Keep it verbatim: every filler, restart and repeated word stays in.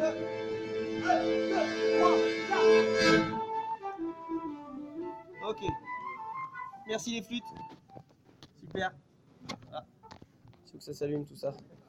Ok. Merci les flûtes. Super. Ah. Il faut que ça s'allume tout ça.